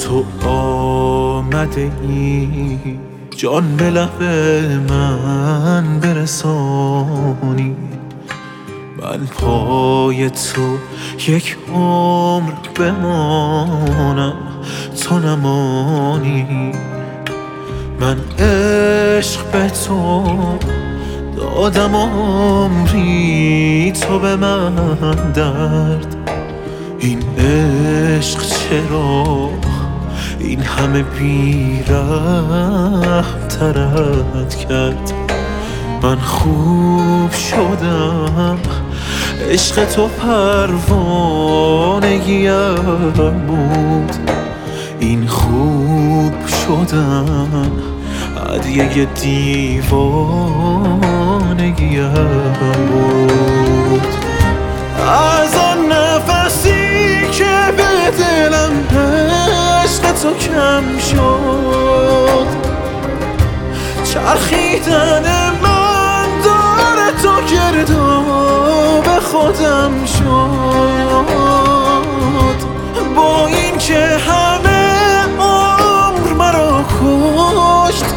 تو آمده ای جان به لب من برسانی، من پای تو یک عمر بمانم تو نمانی. من عشق به تو دادم عمری، تو به من درد. این عشق چرا این همه بی‌رحم ترت کرد؟ من خوب شدم عشق تو پروانگیم بود، این خوب شدن هدیه دیوانگیم بود. از آن نفسی که به دلم عشق تو کم شد، چرخیدن من دور تو گرداب خودم شد. با این که همه عمر مرا کشت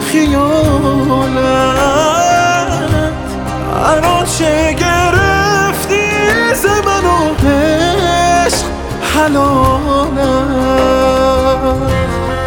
خیالت، هر آنچه گرفتی ز من و عشق حلالت.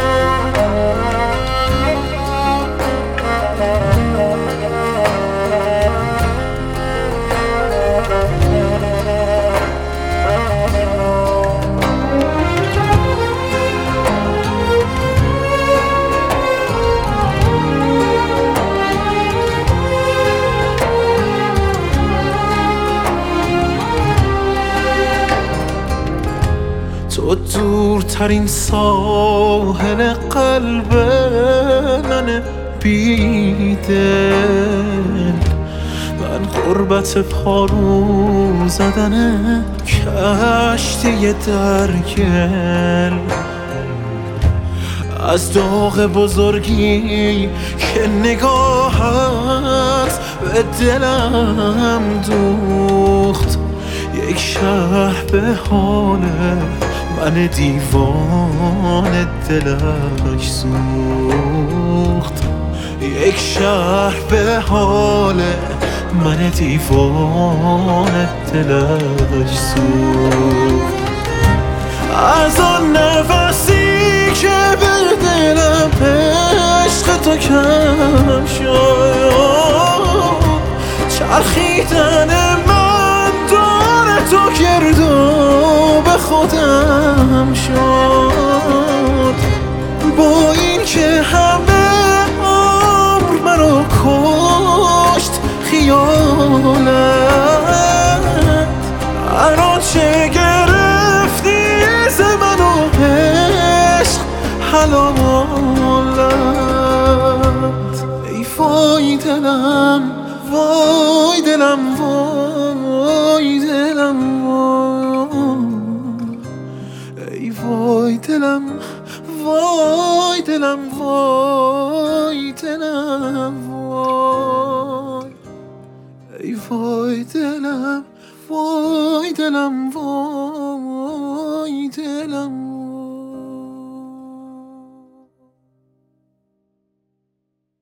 تو دورترین ساحل قلب من بیدل، من غربت پارو زدن کشتی در گل. از داغ بزرگی که نگاهت به دلم دوخت، یک شهر به حال من دیوان دلش سوخت، یک شهر به حال من دیوان دلش سوخت. از آن نفسی که به دلم عشق تو کم شد، چرخیدن من دور تو گرداب خودم شد. با این که همه عمر مرا کشت خیالت، هر آنچه گرفتی ز من و عشق حلالت. ای وای دلم وای دلم وای دلم وای، ای وای دلم وای دلم وای دلم وای، ای وای دلم وای دلم وای دلم